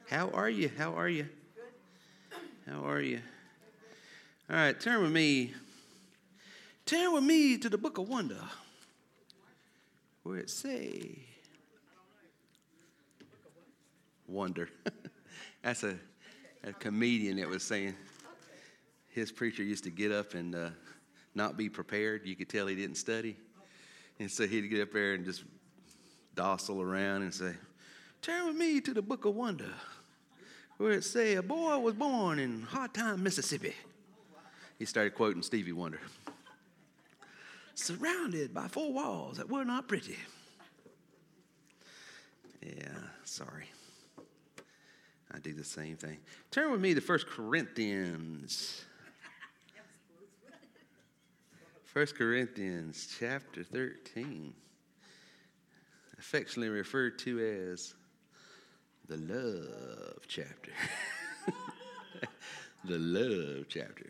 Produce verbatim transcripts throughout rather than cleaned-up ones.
How are you? How are you? How are you? All right, turn with me. Turn with me to the book of Wonder, where it say Wonder. That's a, a comedian that was saying his preacher used to get up and uh, not be prepared. You could tell he didn't study. And so he'd get up there and just docile around and say, turn with me to the book of Wonder, where it say a boy was born in Hard Time, Mississippi. He started quoting Stevie Wonder. Surrounded by four walls that were not pretty. Yeah, sorry. I do the same thing. Turn with me to First Corinthians. First Corinthians chapter thirteen. Affectionately referred to as the love chapter. The love chapter.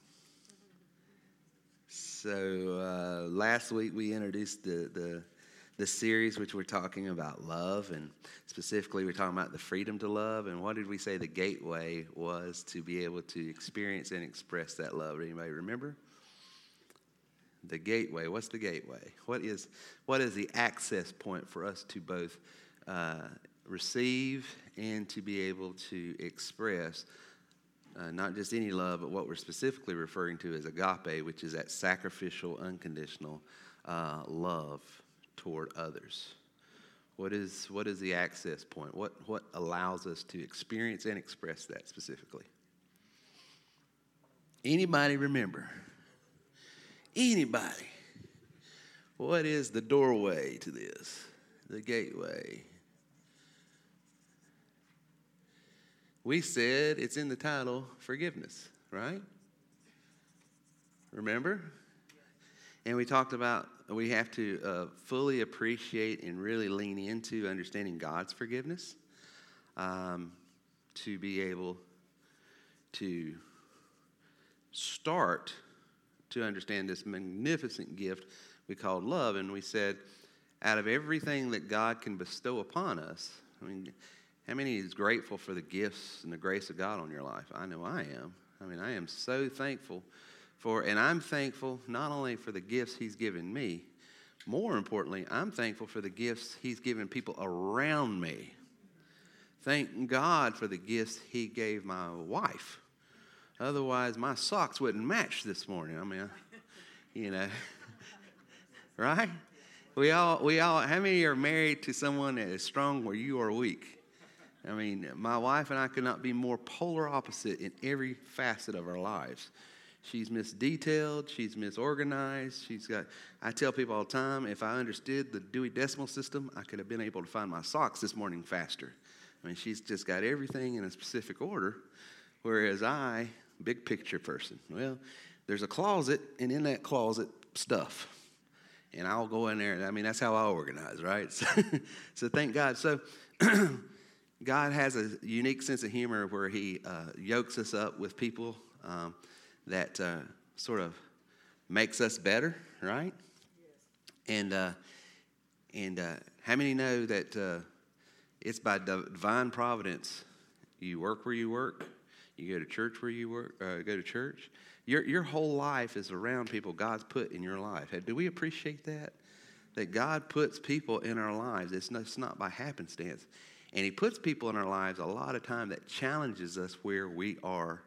So uh, last week we introduced the, the the series which we're talking about love, and specifically we're talking about the freedom to love. And what did we say the gateway was to be able to experience and express that love? Anybody remember? The gateway. What's the gateway? What is what is the access point for us to both uh, receive and to be able to express uh, not just any love, but what we're specifically referring to as agape, which is that sacrificial, unconditional uh, love toward others. What is what is the access point? What what allows us to experience and express that specifically? Anybody remember? Anybody? What is the doorway to this? The gateway. We said it's in the title, forgiveness, right? Remember? And we talked about we have to uh, fully appreciate and really lean into understanding God's forgiveness um, to be able to start to understand this magnificent gift we called love. And we said, out of everything that God can bestow upon us, I mean, how many is grateful for the gifts and the grace of God on your life? I know I am. I mean, I am so thankful for, and I'm thankful not only for the gifts he's given me, more importantly, I'm thankful for the gifts he's given people around me. Thank God for the gifts he gave my wife. Otherwise, my socks wouldn't match this morning. I mean, you know, right? We all, we all, how many are married to someone that is strong where you are weak? I mean, my wife and I could not be more polar opposite in every facet of our lives. She's misdetailed. She's misorganized. She's got, I tell people all the time, if I understood the Dewey Decimal System, I could have been able to find my socks this morning faster. I mean, she's just got everything in a specific order, whereas I, big picture person. Well, there's a closet, and in that closet, stuff. And I'll go in there. I mean, that's how I organize, right? So, so thank God. So God has a unique sense of humor where he uh, yokes us up with people um, that uh, sort of makes us better, right? Yes. And, uh, and uh, how many know that uh, it's by divine providence you work where you work? You go to church where you work, uh, go to church. Your your whole life is around people God's put in your life. Do we appreciate that? That God puts people in our lives. It's not, it's not by happenstance. And he puts people in our lives a lot of time that challenges us where we are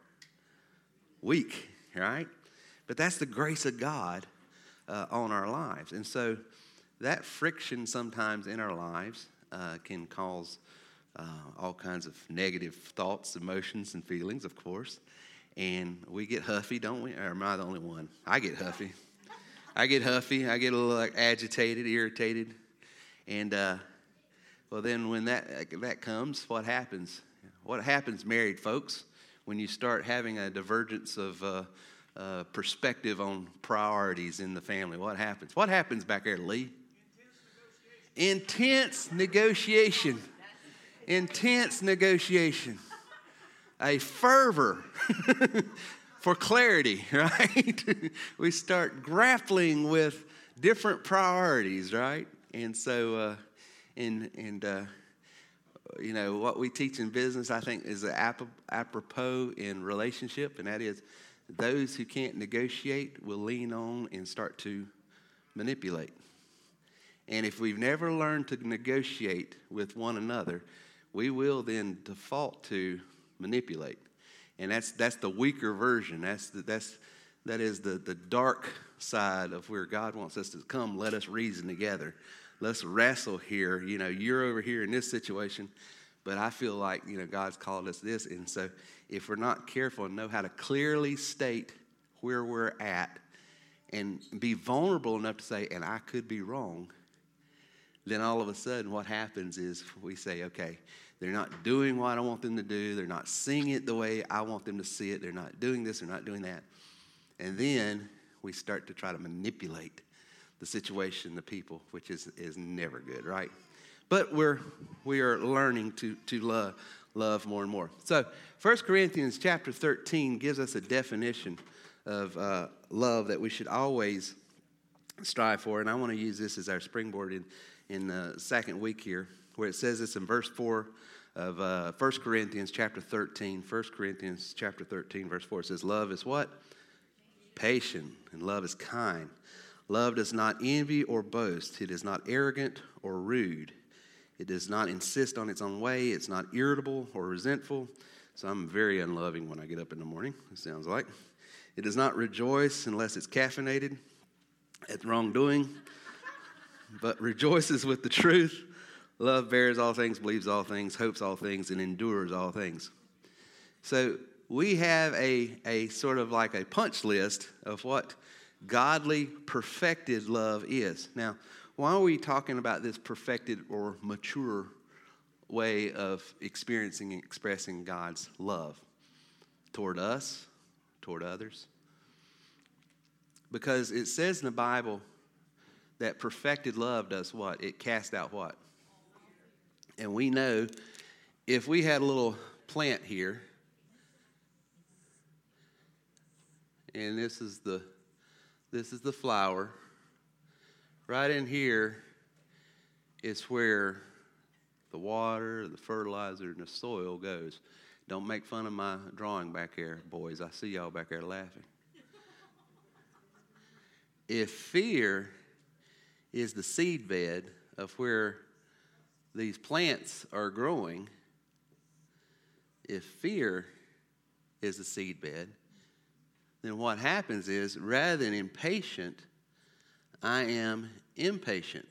weak, right? But that's the grace of God uh, on our lives. And so that friction sometimes in our lives uh, can cause Uh, all kinds of negative thoughts, emotions, and feelings, of course. And we get huffy, don't we? Or am I the only one? I get huffy. I get huffy. I get a little like, agitated, irritated. And, uh, well, then when that that comes, what happens? What happens, married folks, when you start having a divergence of uh, uh, perspective on priorities in the family? What happens? What happens back there, Lee? Intense negotiation. Intense negotiation. Intense negotiation, a fervor for clarity, right? We start grappling with different priorities, right? And so, uh, and and uh, you know, what we teach in business, I think, is ap- apropos in relationship, and that is those who can't negotiate will lean on and start to manipulate. And if we've never learned to negotiate with one another, we will then default to manipulate. And that's that's the weaker version. That's the, that's that is the, the dark side of where God wants us to come. Let us reason together. Let's wrestle here. You know, you're over here in this situation, but I feel like, you know, God's called us this. And so if we're not careful and know how to clearly state where we're at and be vulnerable enough to say, and I could be wrong, then all of a sudden what happens is we say, okay, they're not doing what I want them to do. They're not seeing it the way I want them to see it. They're not doing this. They're not doing that. And then we start to try to manipulate the situation, the people, which is, is never good, right? But we're we are learning to to love love more and more. So First Corinthians chapter thirteen gives us a definition of uh, love that we should always strive for. And I want to use this as our springboard in, in the second week here, where it says this in verse four of uh, First Corinthians chapter thirteen. First Corinthians chapter thirteen, verse four. It says, love is what? Patient, and love is kind. Love does not envy or boast. It is not arrogant or rude. It does not insist on its own way. It's not irritable or resentful. So I'm very unloving when I get up in the morning, it sounds like. It does not rejoice unless it's caffeinated at wrongdoing, but rejoices with the truth. Love bears all things, believes all things, hopes all things, and endures all things. So we have a, a sort of like a punch list of what godly, perfected love is. Now, why are we talking about this perfected or mature way of experiencing and expressing God's love toward us, toward others? Because it says in the Bible that perfected love does what? It casts out what? And we know if we had a little plant here, and this is the this is the flower, right in here is where the water, the fertilizer, and the soil goes. Don't make fun of my drawing back there, boys. I see y'all back there laughing. If fear is the seed bed of where these plants are growing, if fear is the seed bed, then what happens is, rather than impatient, I am impatient.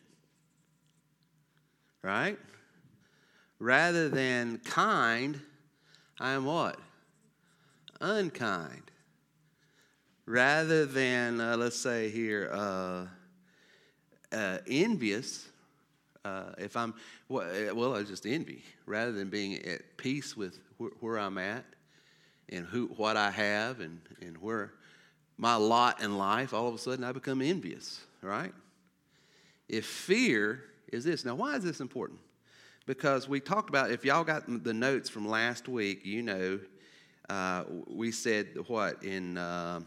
Right? Rather than kind, I am what? Unkind. Rather than, uh, let's say here, uh, uh, envious, uh, if I'm, well, I just envy. Rather than being at peace with wh- where I'm at and who, what I have and, and where my lot in life, all of a sudden I become envious, right? If fear is this. Now, why is this important? Because we talked about, if y'all got the notes from last week, you know, uh, we said what in, uh,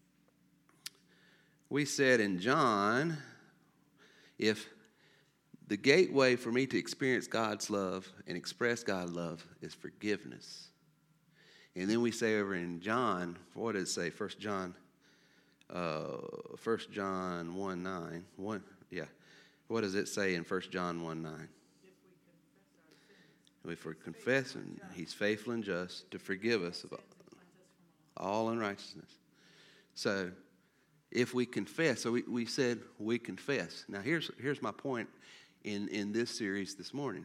we said in John, if the gateway for me to experience God's love and express God's love is forgiveness. And then we say over in John, what does it say? First John, uh, First John one nine. One, yeah. What does it say in First John one nine? If we confess, and he's faithful and just to forgive us of all unrighteousness. So, if we confess, so we, we said we confess. Now, here's here's my point in, in this series this morning.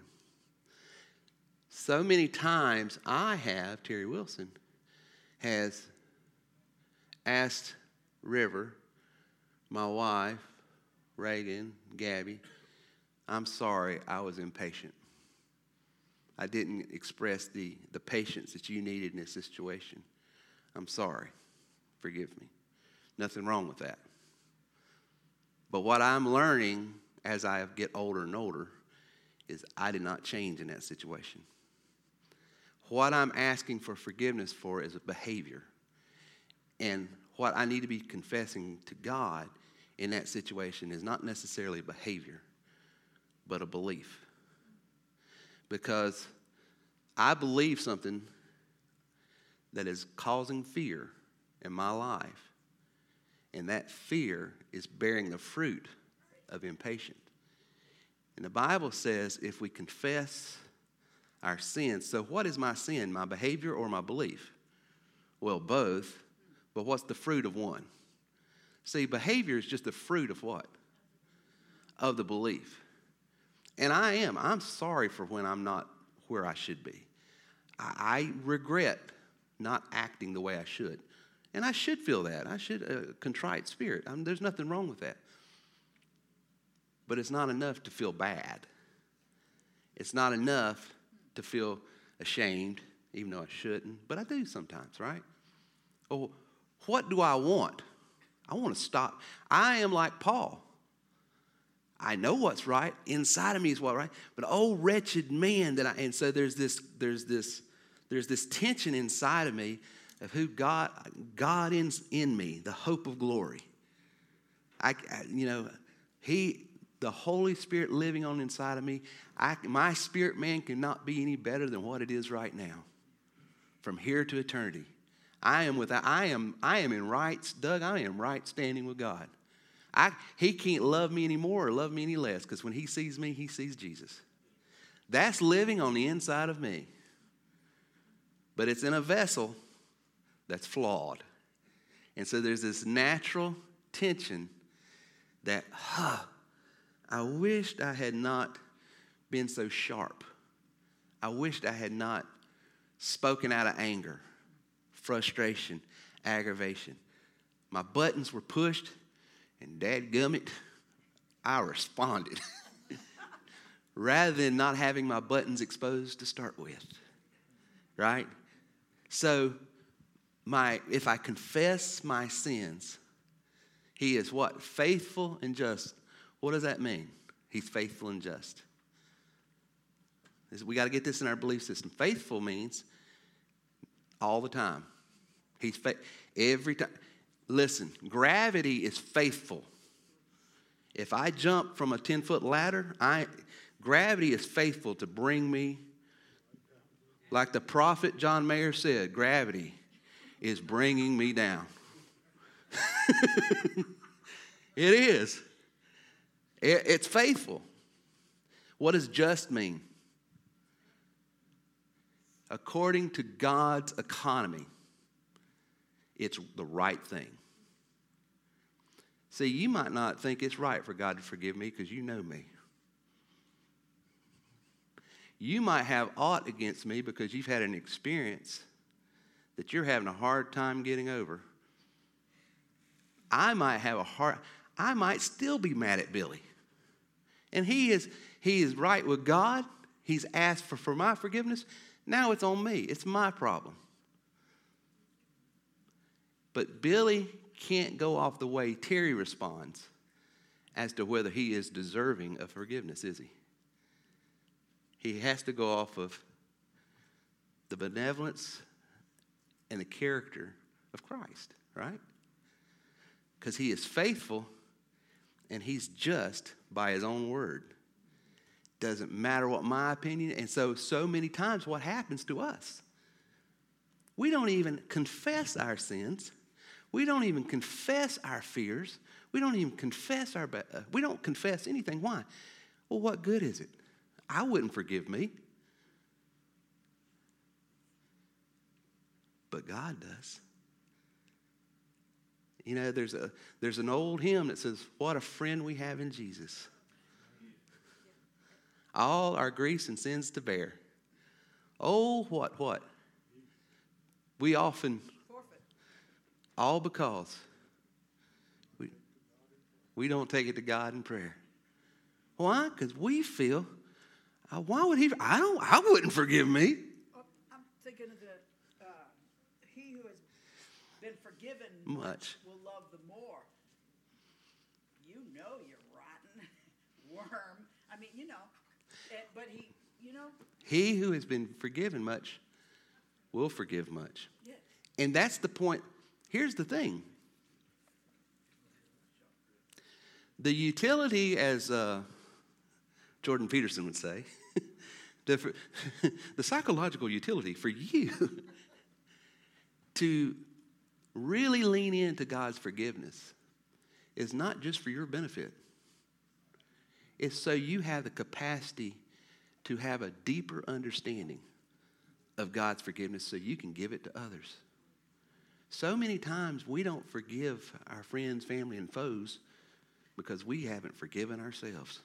So many times I have, Terry Wilson, has asked River, my wife, Reagan, Gabby, I'm sorry I was impatient. I didn't express the, the patience that you needed in this situation. I'm sorry. Forgive me. Nothing wrong with that. But what I'm learning as I get older and older is I did not change in that situation. What I'm asking for forgiveness for is a behavior. And what I need to be confessing to God in that situation is not necessarily behavior, but a belief. Because I believe something that is causing fear in my life, and that fear is bearing the fruit of impatience. And the Bible says if we confess our sins, so what is my sin, my behavior or my belief? Well, both, but what's the fruit of one? See, behavior is just the fruit of what? Of the belief. And I am. I'm sorry for when I'm not where I should be. I, I regret not acting the way I should. And I should feel that. I should, a contrite spirit. I mean, there's nothing wrong with that. But it's not enough to feel bad. It's not enough to feel ashamed, even though I shouldn't. But I do sometimes, right? Oh, what do I want? I want to stop. I am like Paul. I know what's right. Inside of me is what right. But oh, wretched man that I. And so there's this, there's this, there's this tension inside of me of who God, God in in me, the hope of glory. I, I you know, He, the Holy Spirit living on inside of me. I, my spirit man cannot be any better than what it is right now, from here to eternity. I am with. I am. I am in right, Doug. I am right standing with God. I, he can't love me anymore or love me any less, because when he sees me, he sees Jesus. That's living on the inside of me. But it's in a vessel that's flawed. And so there's this natural tension that, huh, I wished I had not been so sharp. I wished I had not spoken out of anger, frustration, aggravation. My buttons were pushed. And dadgummit, I responded. Rather than not having my buttons exposed to start with. Right? So, my if I confess my sins, he is what? Faithful and just. What does that mean? He's faithful and just. We got to get this in our belief system. Faithful means all the time. He's fa- every time. Listen, gravity is faithful. If I jump from a ten-foot ladder, I, gravity is faithful to bring me, like the prophet John Mayer said, gravity is bringing me down. It is. It, it's faithful. What does just mean? According to God's economy, it's the right thing. See, you might not think it's right for God to forgive me because you know me. You might have aught against me because you've had an experience that you're having a hard time getting over. I might have a hard, I might still be mad at Billy. And he is, he is right with God. He's asked for, for my forgiveness. Now it's on me. It's my problem. But Billy can't go off the way Terry responds as to whether he is deserving of forgiveness, is he? He has to go off of the benevolence and the character of Christ, right? Because he is faithful and he's just by his own word. Doesn't matter what my opinion. And so, so many times what happens to us? We don't even confess our sins. We don't even confess our fears. We don't even confess our, uh, we don't confess anything. Why? Well, what good is it? I wouldn't forgive me. But God does. You know, there's a there's an old hymn that says, what a friend we have in Jesus. All our griefs and sins to bear. Oh, what, what? We often... All because we, we don't take it to God in prayer. Why? Because we feel, uh, why would he, I don't, I wouldn't forgive me. Well, I'm thinking of the, uh, he who has been forgiven much will love the more. You know you're rotten, worm. I mean, you know, but he, you know. He who has been forgiven much will forgive much. Yes. And that's the point. Here's the thing. The utility, as uh, Jordan Peterson would say, The, the psychological utility for you to really lean into God's forgiveness is not just for your benefit. It's so you have the capacity to have a deeper understanding of God's forgiveness so you can give it to others. So many times we don't forgive our friends, family, and foes because we haven't forgiven ourselves.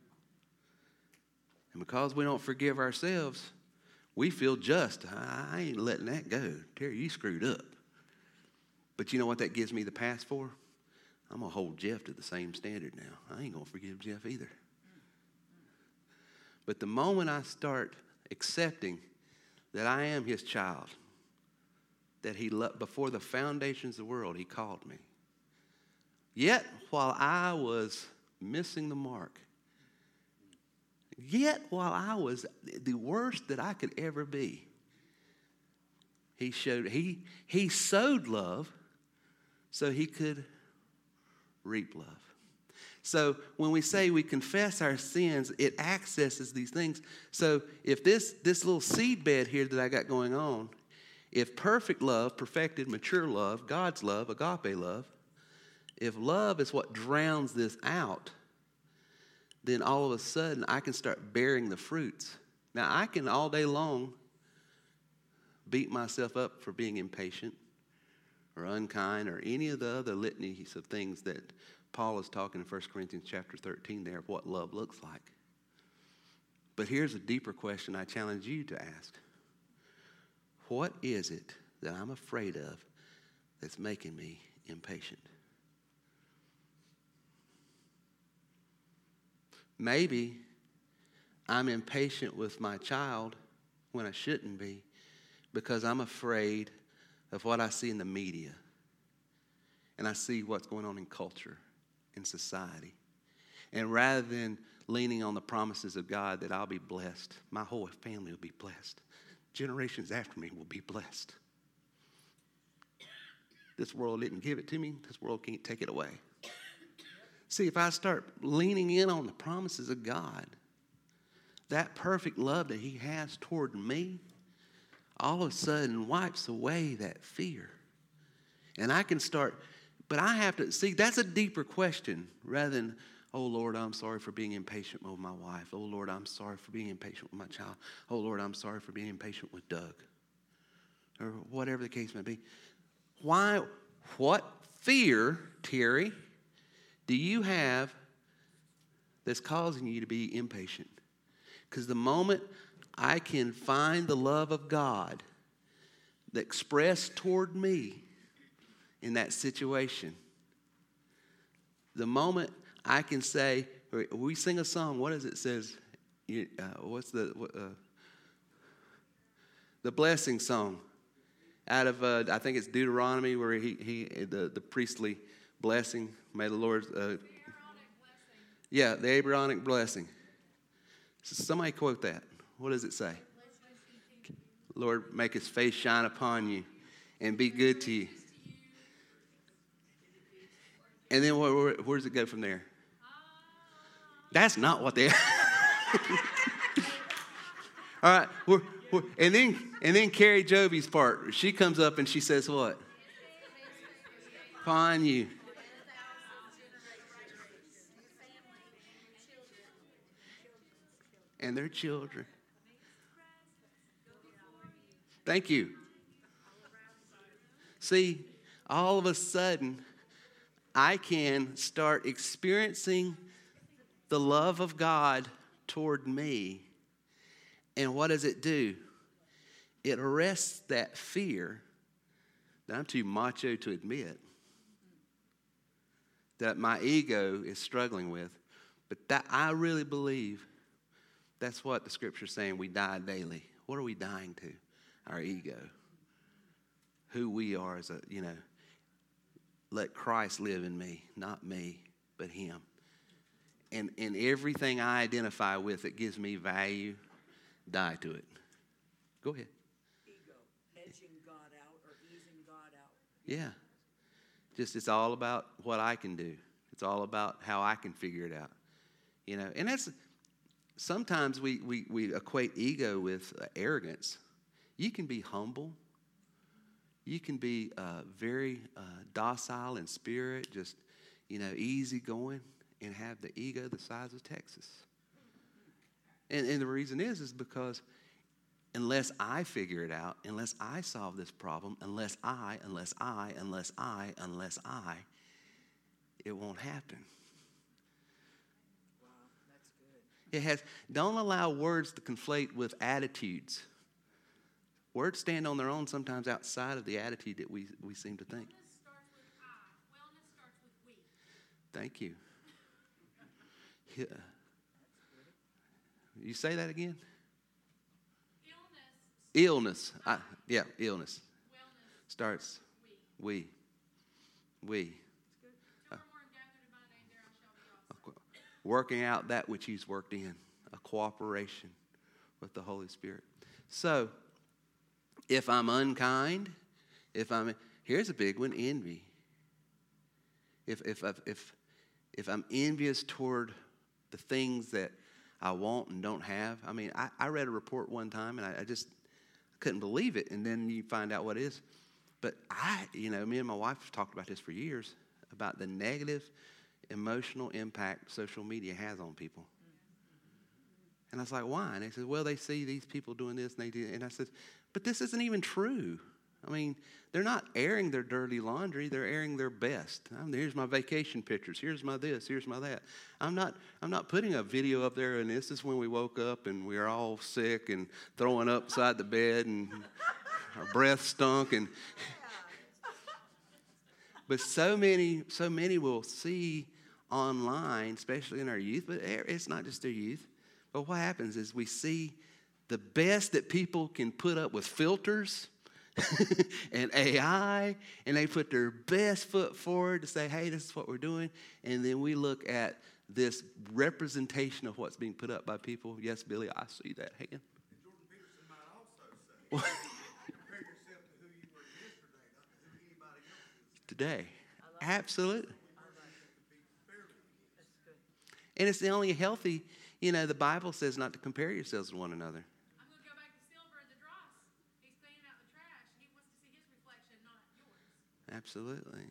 And because we don't forgive ourselves, we feel just. I ain't letting that go. Terry, you screwed up. But you know what that gives me the pass for? I'm going to hold Jeff to the same standard now. I ain't going to forgive Jeff either. But the moment I start accepting that I am his child, that he loved before the foundations of the world, he called me. Yet, while I was missing the mark, yet while I was the worst that I could ever be, he showed, he, he sowed love so he could reap love. So when we say we confess our sins, it accesses these things. So if this, this little seed bed here that I got going on, if perfect love, perfected, mature love, God's love, agape love, if love is what drowns this out, then all of a sudden I can start bearing the fruits. Now I can all day long beat myself up for being impatient or unkind or any of the other litanies of things that Paul is talking in First Corinthians chapter thirteen there of what love looks like. But here's a deeper question I challenge you to ask. What is it that I'm afraid of that's making me impatient? Maybe I'm impatient with my child when I shouldn't be because I'm afraid of what I see in the media. And I see what's going on in culture, in society. And rather than leaning on the promises of God that I'll be blessed, my whole family will be blessed. Generations after me will be blessed. This world didn't give it to me. This world can't take it away. See, if I start leaning in on the promises of God, that perfect love that he has toward me, all of a sudden wipes away that fear. And I can start, but I have to, see, that's a deeper question rather than, oh, Lord, I'm sorry for being impatient with my wife. Oh, Lord, I'm sorry for being impatient with my child. Oh, Lord, I'm sorry for being impatient with Doug. Or whatever the case may be. Why, what fear, Terry, do you have that's causing you to be impatient? Because the moment I can find the love of God that expressed toward me in that situation, the moment I can say, we sing a song, what is it says? Uh, what's the, uh, the blessing song out of, uh, I think it's Deuteronomy where he, he the, the priestly blessing. May the Lord, uh, yeah, the Abrahamic blessing. So somebody quote that. What does it say? Lord, make his face shine upon you and be good to you. And then where, where, where does it go from there? That's not what they. All right, we're, we're, and then and then Carrie Jovi's part. She comes up and she says what? Upon you. And their children. Thank you. See, all of a sudden, I can start experiencing the love of God toward me. And what does it do? It arrests that fear that I'm too macho to admit, that my ego is struggling with. But that I really believe that's what the scripture's saying. We die daily. What are we dying to? Our ego. Who we are as a, you know, let Christ live in me, not me, but him. And, and everything I identify with that gives me value, die to it. Go ahead. Ego, edging God out or easing God out. Yeah. Just it's all about what I can do. It's all about how I can figure it out. You know, and that's, sometimes we, we, we equate ego with uh, arrogance. You can be humble. You can be uh, very uh, docile in spirit, just, you know, easygoing, and have the ego the size of Texas. And, and the reason is, is because unless I figure it out, unless I solve this problem, unless I, unless I, unless I, unless I, it won't happen. Wow, that's good. It has, don't allow words to conflate with attitudes. Words stand on their own sometimes outside of the attitude that we, we seem to think. Wellness starts with I. Wellness starts with we. Thank you. Yeah. You say that again? Illness. Illness. I, yeah, illness. Wellness Starts we. we. We. Two or more gathered in my name, there I shall be also. Working out that which he's worked in. A cooperation with the Holy Spirit. So, if I'm unkind, if I'm, here's a big one, envy. If, if, if, if, if I'm envious toward the things that I want and don't have. I mean, I, I read a report one time and I, I just couldn't believe it. And then you find out what it is. But I, you know, me and my wife have talked about this for years, about the negative emotional impact social media has on people. And I was like, why? And they said, well, they see these people doing this and they do. And I said, but this isn't even true. I mean, they're not airing their dirty laundry. They're airing their best. I mean, here's my vacation pictures. Here's my this. Here's my that. I'm not I'm not putting a video up there, and this is when we woke up, and we were all sick and throwing up beside the bed, and our breath stunk. And But so many, so many will see online, especially in our youth, but it's not just their youth. But what happens is we see the best that people can put up with filters and A I, and they put their best foot forward to say, hey, this is what we're doing. And then we look at this representation of what's being put up by people. Yes, Billy, I see that hand. And Jordan Peterson might also say, compare yourself to who you were yesterday, not to who anybody else is Today. Absolutely. That's good. And it's the only healthy, you know, the Bible says not to compare yourselves to one another. I'm going to go back to Silver at the Dross. He's cleaning out the trash. He wants to see his reflection, not yours. Absolutely.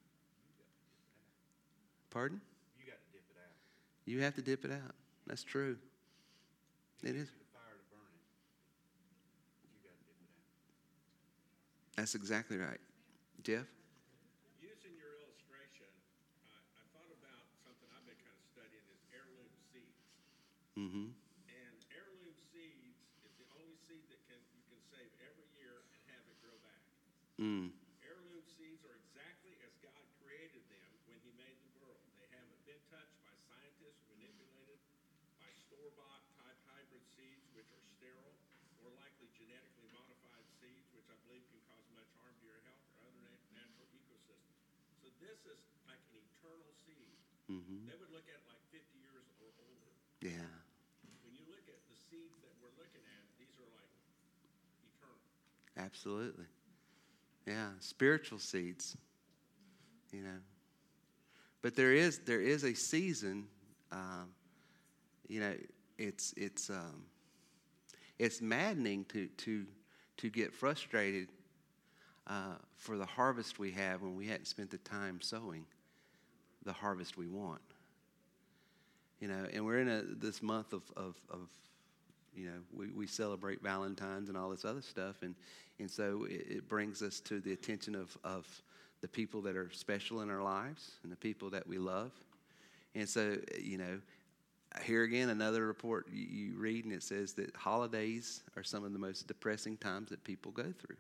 Pardon? You got to dip it out. You have to dip it out. That's true. It is. The fire to burn it. You got to dip it out. That's exactly right. Jeff? Using your illustration, I, I thought about something I've been kind of studying is heirloom seeds. Mm-hmm. And heirloom seeds is the only seed that can you can save every year and have it grow back. Mm. Heirloom seeds are exactly as God created them when he made the world. They haven't been touched by scientists, manipulated by store-bought type hybrid seeds, which are sterile, or likely genetically modified seeds, which I believe can cause much harm to your health or other nat- natural ecosystems. So this is like an eternal seed. Mm-hmm. They would look at it like fifty years or older. Yeah. When you look at the seeds that we're looking at, these are like eternal. Absolutely. Yeah. Spiritual seeds. You know. But there is there is a season. Um, you know, it's it's um, it's maddening to to to get frustrated uh, for the harvest we have when we hadn't spent the time sowing the harvest we want. You know, and we're in a this month of of, of you know we, we celebrate Valentine's and all this other stuff, and and so it, it brings us to the attention of of the people that are special in our lives and the people that we love. And so, you know, here again, another report you, you read, and it says that holidays are some of the most depressing times that people go through.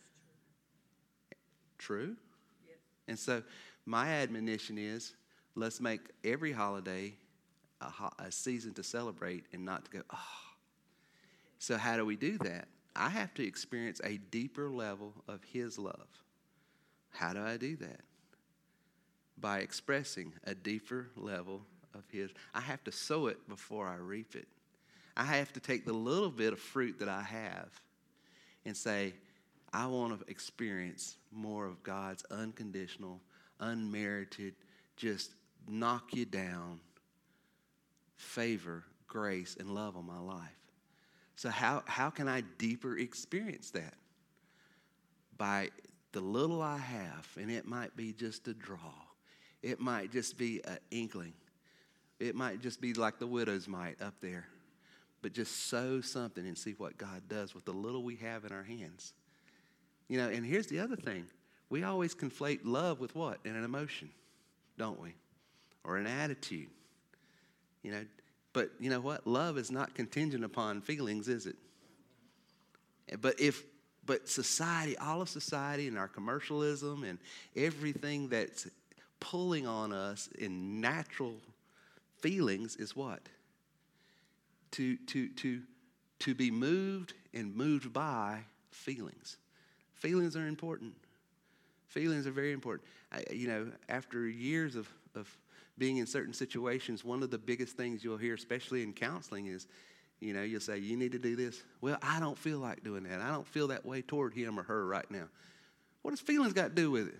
True? Yes. And so my admonition is, let's make every holiday a, ho- a season to celebrate and not to go, oh. So how do we do that? I have to experience a deeper level of his love. How do I do that? By expressing a deeper level of his. I have to sow it before I reap it. I have to take the little bit of fruit that I have and say, I want to experience more of God's unconditional, unmerited, just knock you down, favor, grace and love on my life. So how, how can I deeper experience that? By the little I have, and it might be just a draw. It might just be an inkling. It might just be like the widow's mite up there. But just sow something and see what God does with the little we have in our hands. You know, and here's the other thing. We always conflate love with what? And an emotion, don't we? Or an attitude. You know, but you know what? Love is not contingent upon feelings, is it? But if but society, all of society and our commercialism and everything that's pulling on us in natural feelings is what? To to to to be moved and moved by feelings. Feelings are important. Feelings are very important. I, you know, after years of, of being in certain situations, one of the biggest things you'll hear, especially in counseling, is, you know, you'll say, you need to do this. Well, I don't feel like doing that. I don't feel that way toward him or her right now. What does feelings got to do with it?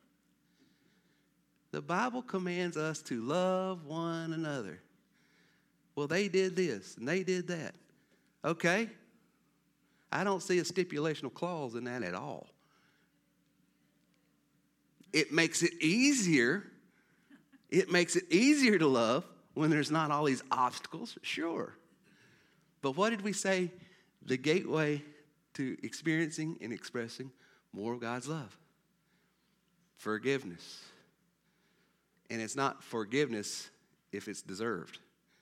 The Bible commands us to love one another. Well, they did this and they did that. Okay. I don't see a stipulational clause in that at all. It makes it easier. It makes it easier to love when there's not all these obstacles, sure. But what did we say? The gateway to experiencing and expressing more of God's love. Forgiveness. And it's not forgiveness if it's deserved.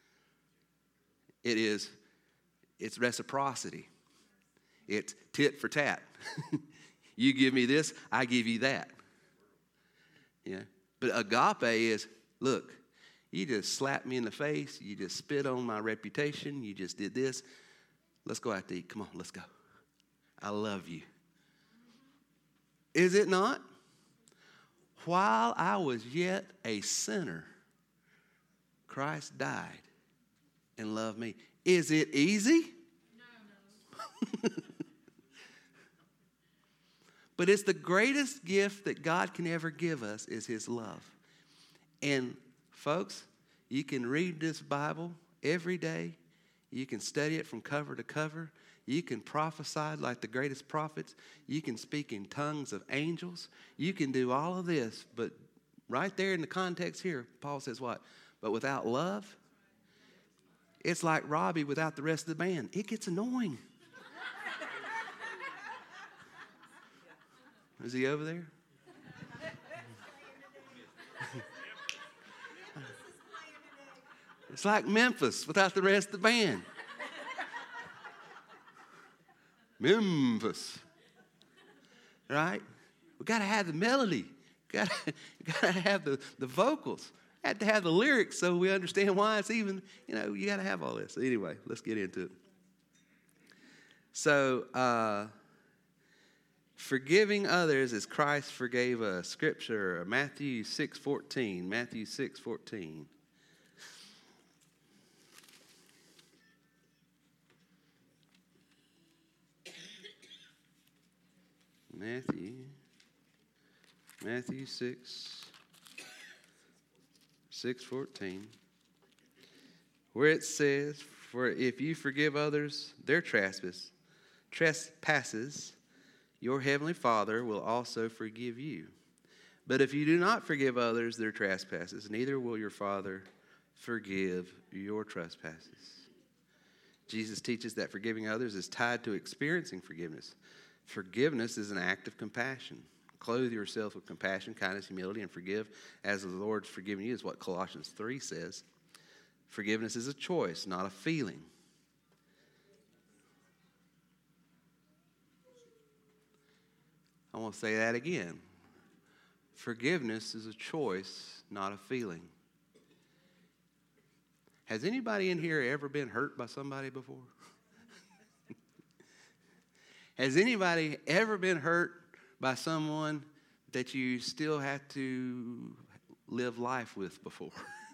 It is, it's reciprocity. It's tit for tat. You give me this, I give you that. Yeah. But agape is, look, you just slapped me in the face. You just spit on my reputation. You just did this. Let's go out to eat. Come on, let's go. I love you. Is it not? While I was yet a sinner, Christ died and loved me. Is it easy? No, no. But it's the greatest gift that God can ever give us is his love. And folks, you can read this Bible every day. You can study it from cover to cover. You can prophesy like the greatest prophets. You can speak in tongues of angels. You can do all of this. But right there in the context here, Paul says what? But without love, it's like Robbie without the rest of the band. It gets annoying. Is he over there? It's like Memphis without the rest of the band. Memphis. Right? We got to have the melody. We got to have the, the vocals. Had to have the lyrics so we understand why it's even, you know, you got to have all this. So anyway, let's get into it. So, uh, forgiving others as Christ forgave us. Scripture, Matthew six fourteen. Matthew six fourteen. Matthew, Matthew six, six fourteen, where it says, "For if you forgive others their trespass, trespasses, your heavenly Father will also forgive you. But if you do not forgive others their trespasses, neither will your Father forgive your trespasses." Jesus teaches that forgiving others is tied to experiencing forgiveness. Forgiveness is an act of compassion. Clothe yourself with compassion, kindness, humility, and forgive as the Lord's forgiven you, is what Colossians three says. Forgiveness is a choice, not a feeling. I want to say that again. Forgiveness is a choice, not a feeling. Has anybody in here ever been hurt by somebody before? Has anybody ever been hurt by someone that you still have to live life with before?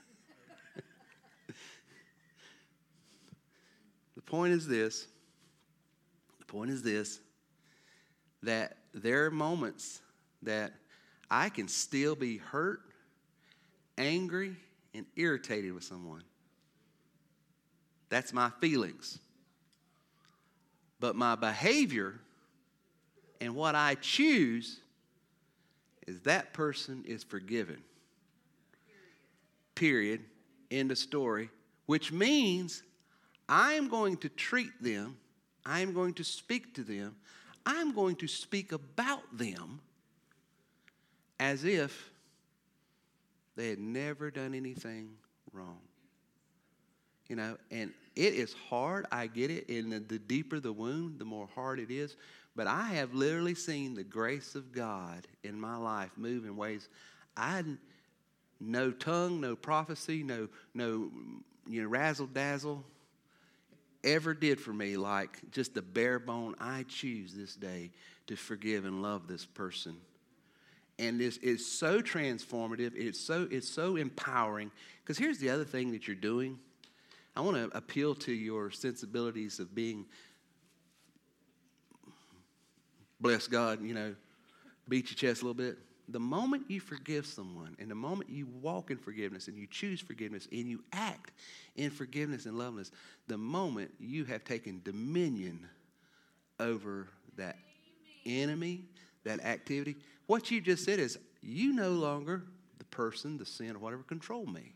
The point is this. The point is this. That there are moments that I can still be hurt, angry, and irritated with someone. That's my feelings. But my behavior and what I choose is that person is forgiven. Period. End of story. Which means I'm going to treat them, I'm going to speak to them, I'm going to speak about them as if they had never done anything wrong. You know, and it is hard. I get it. And the, the deeper the wound, the more hard it is. But I have literally seen the grace of God in my life move in ways I no tongue, no prophecy, no no you know razzle dazzle ever did for me, like just the bare bone. I choose this day to forgive and love this person. And this is so transformative. It's so it's so empowering. Because here's the other thing that you're doing. I want to appeal to your sensibilities of being, bless God, you know, beat your chest a little bit. The moment you forgive someone and the moment you walk in forgiveness and you choose forgiveness and you act in forgiveness and loveliness, the moment you have taken dominion over that enemy, that activity. What you just said is, you no longer, the person, the sin, or whatever, control me.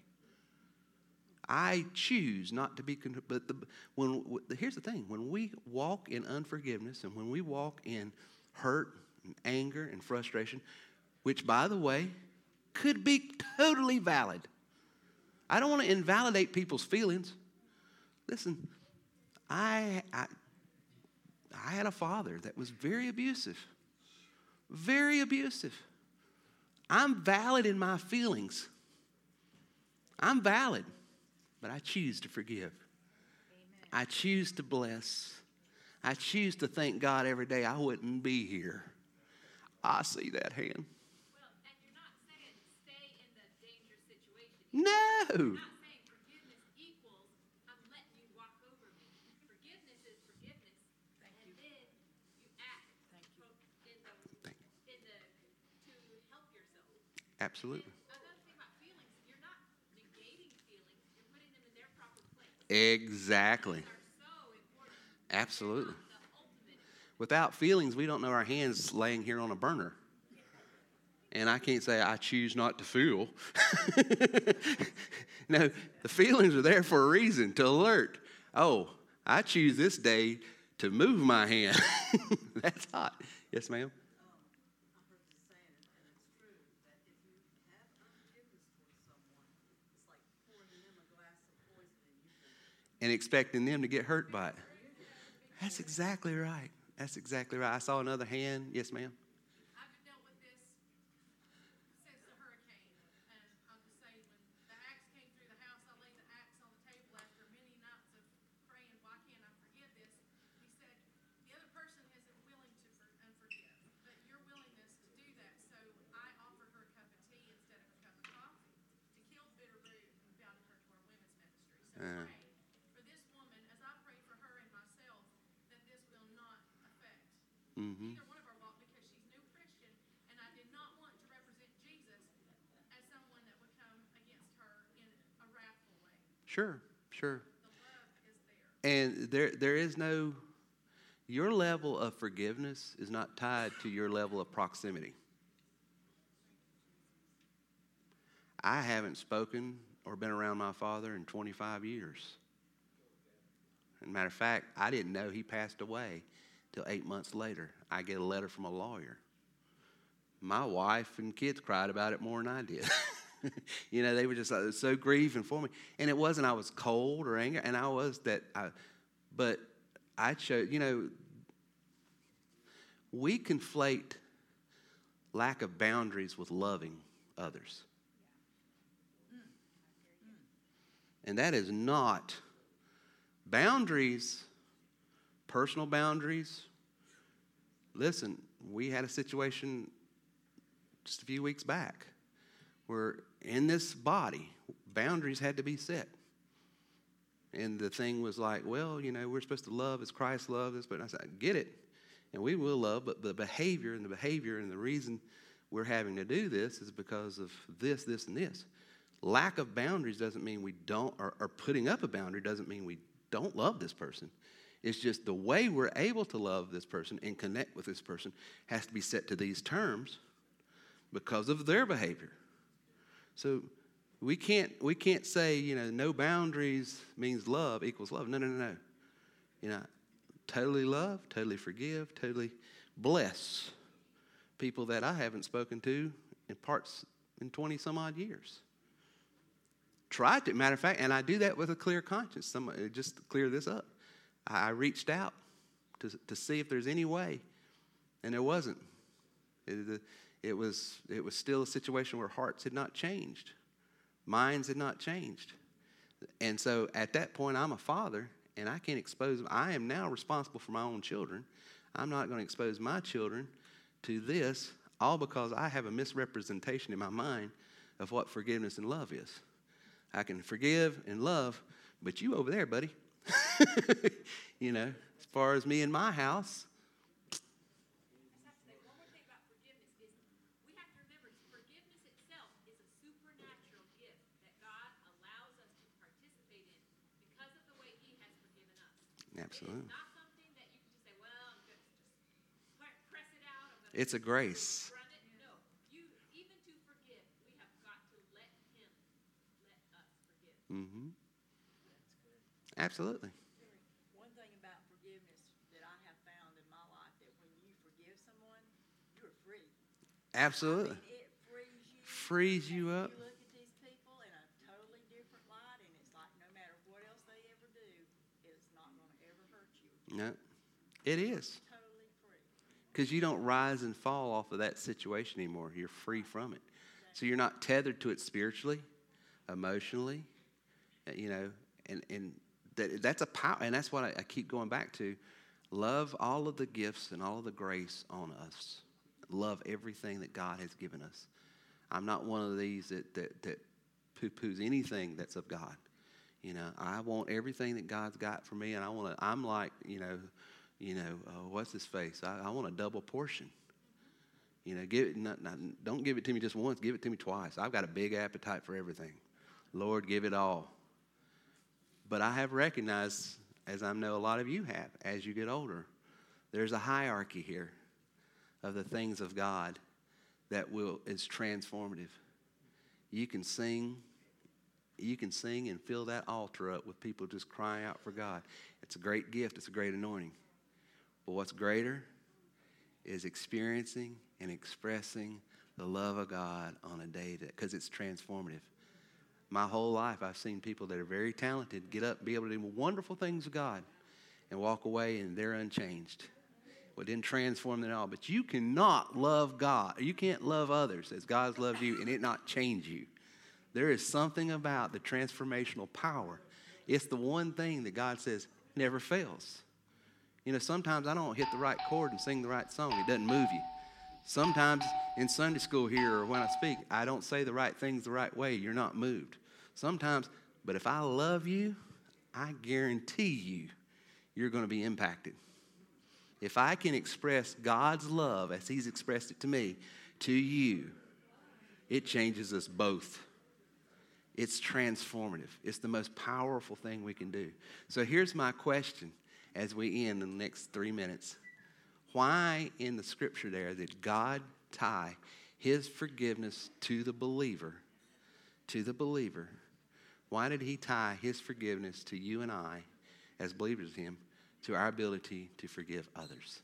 I choose not to be, but the, when, here's the thing. When we walk in unforgiveness and when we walk in hurt and anger and frustration, which, by the way, could be totally valid. I don't want to invalidate people's feelings. Listen, I, I, I had a father that was very abusive. Very abusive. I'm valid in my feelings. I'm valid. But I choose to forgive. Amen. I choose to bless. I choose to thank God every day. I wouldn't be here. I see that hand. Well, and you're not saying stay in the dangerous situation. No. You're not saying forgiveness equals I'm letting you walk over me. Forgiveness is forgiveness. Thank and you. Then you act Thank you. in the Thank you. in the to help yourself. Absolutely. And another thing about feelings, you're not negating feelings. You're putting them in their proper place. Exactly. Feelings are so important. Absolutely. They're not the ultimate. Without feelings, we don't know our hands laying here on a burner. And I can't say I choose not to feel. No, the feelings are there for a reason, to alert. Oh, I choose this day to move my hand. That's hot. Yes, ma'am? And expecting them to get hurt by it. That's exactly right. That's exactly right. I saw another hand. Yes, ma'am? I've dealt with this since the hurricane. And I'll just say, when the axe came through the house, I laid the axe on the table after many nights of praying, why can't I forgive this? He said, the other person isn't willing to for, unforgive, but your willingness to do that. So I offered her a cup of tea instead of a cup of coffee to kill the bitter root and bounded her to our women's ministry. So Uh. pray for this woman as I pray for her and myself that this will not affect Mm-hmm. either one of our walk, because she's new Christian, and I did not want to represent Jesus as someone that would come against her in a wrathful way. Sure, sure. The love is there. And there, there is no, your level of forgiveness is not tied to your level of proximity. I haven't spoken or been around my father in twenty-five years. As a matter of fact, I didn't know he passed away till eight months later. I get a letter from a lawyer. My wife and kids cried about it more than I did. You know, they were just uh, so grieving for me. And it wasn't I was cold or angry, and I was that, I, but I chose, you know, we conflate lack of boundaries with loving others. And that is not, boundaries, personal boundaries. Listen, we had a situation just a few weeks back where in this body, boundaries had to be set. And the thing was like, well, you know, we're supposed to love as Christ loved us. But I said, I get it. And we will love, but the behavior and the behavior and the reason we're having to do this is because of this, this, and this. Lack of boundaries doesn't mean we don't, or, or putting up a boundary doesn't mean we don't love this person. It's just the way we're able to love this person and connect with this person has to be set to these terms because of their behavior. So we can't we can't say, you know, no boundaries means love equals love. No, no, no, no. You know, totally love, totally forgive, totally bless people that I haven't spoken to in parts in twenty some odd years. Try to, matter of fact, and I do that with a clear conscience. Some, just to clear this up. I reached out to to see if there's any way, and there wasn't. It, it was it was still a situation where hearts had not changed, minds had not changed, and so at that point, I'm a father, and I can't expose. I am now responsible for my own children. I'm not going to expose my children to this, all because I have a misrepresentation in my mind of what forgiveness and love is. I can forgive and love, but you over there, buddy. You know, as far as me and my house. I just have to say one more thing about forgiveness is we have to remember forgiveness itself is a supernatural gift that God allows us to participate in because of the way He has forgiven us. Absolutely. It is not something that you can just say, well, I'm going to just pre- press it out. I'm gonna It's a grace. run it. No, you even to forgive, we have got to let Him let us forgive. Mm-hmm. Absolutely. One thing about forgiveness that I have found in my life, that when you forgive someone, you're free. Absolutely. I mean, it frees you. Frees you up. You look at these people in a totally different light, and it's like no matter what else they ever do, it's not going to ever hurt you. No, it is. Totally free. Because you don't rise and fall off of that situation anymore. You're free from it. So you're not tethered to it spiritually, emotionally, uh, you know, and, and that that's a power. And that's what I, I keep going back to. Love all of the gifts and all of the grace on us. Love everything that God has given us. I'm not one of these that, that, that poo-poos anything that's of God. You know, I want everything that God's got for me, and I want to, I'm like, you know, you know, uh, what's his face? I, I want a double portion. You know, give it, not, not, don't give it to me just once, give it to me twice. I've got a big appetite for everything. Lord, give it all. But I have recognized, as I know a lot of you have, as you get older, there's a hierarchy here of the things of God that will is transformative. You can sing, you can sing and fill that altar up with people just crying out for God. It's a great gift. It's a great anointing. But what's greater is experiencing and expressing the love of God on a day that, because it's transformative. My whole life, I've seen people that are very talented get up, be able to do wonderful things with God, and walk away, and they're unchanged. Well, it didn't transform them at all. But you cannot love God. You can't love others as God's loved you and it not change you. There is something about the transformational power. It's the one thing that God says never fails. You know, sometimes I don't hit the right chord and sing the right song. It doesn't move you. Sometimes in Sunday school here or when I speak, I don't say the right things the right way. You're not moved. Sometimes, but if I love you, I guarantee you, you're going to be impacted. If I can express God's love as He's expressed it to me, to you, it changes us both. It's transformative. It's the most powerful thing we can do. So here's my question as we end in the next three minutes. Why in the scripture there did God tie His forgiveness to the believer, to the believer? Why did He tie His forgiveness to you and I, as believers of Him, to our ability to forgive others?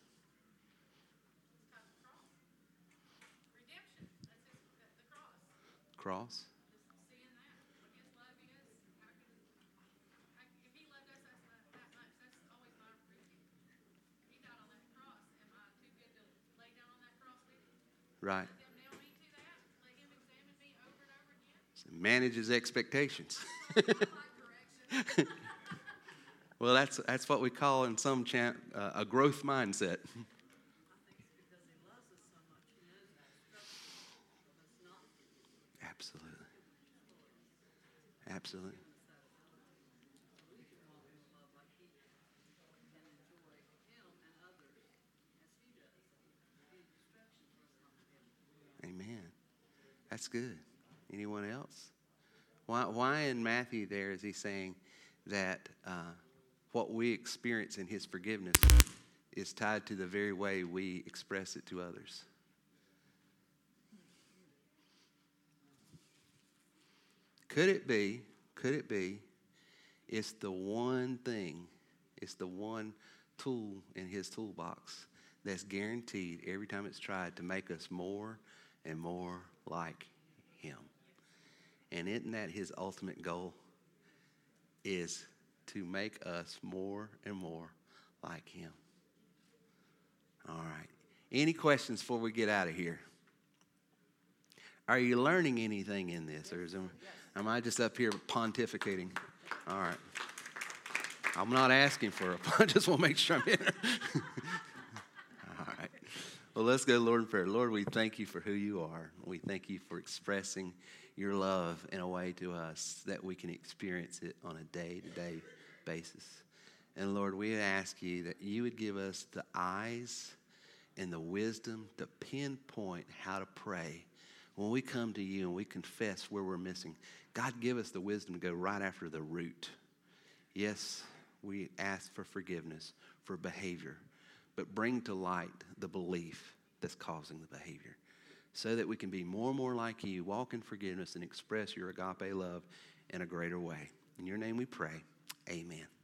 Redemption. That's his, the, the cross. Cross? Just seeing that, what His love is. How can, how, if He loved us that, that much, that's always my reason. He died on that cross. Am I too good to lay down on that cross with Him? Right. Let them nail me to that? Let Him examine me over and over again? Manages expectations. I like correction. Well, that's that's what we call in some chant uh, a growth mindset. Absolutely. Absolutely. Amen. That's good. Anyone else? Why, why in Matthew there is he saying that uh, what we experience in his forgiveness is tied to the very way we express it to others. Could it be, could it be, it's the one thing, it's the one tool in his toolbox that's guaranteed every time it's tried to make us more and more like him. And isn't that his ultimate goal? Is to make us more and more like him. All right. Any questions before we get out of here? Are you learning anything in this? Or is, am, am I just up here pontificating? All right. I'm not asking for it. I just want to make sure I'm in. All right. Well, let's go, Lord, in prayer. Lord, we thank you for who you are. We thank you for expressing your love in a way to us that we can experience it on a day-to-day basis. And Lord, we ask you that you would give us the eyes and the wisdom to pinpoint how to pray when we come to you and we confess where we're missing. God, give us the wisdom to go right after the root. Yes, we ask for forgiveness for behavior, but bring to light the belief that's causing the behavior so that we can be more and more like you, walk in forgiveness, and express your agape love in a greater way. In your name we pray. Amen.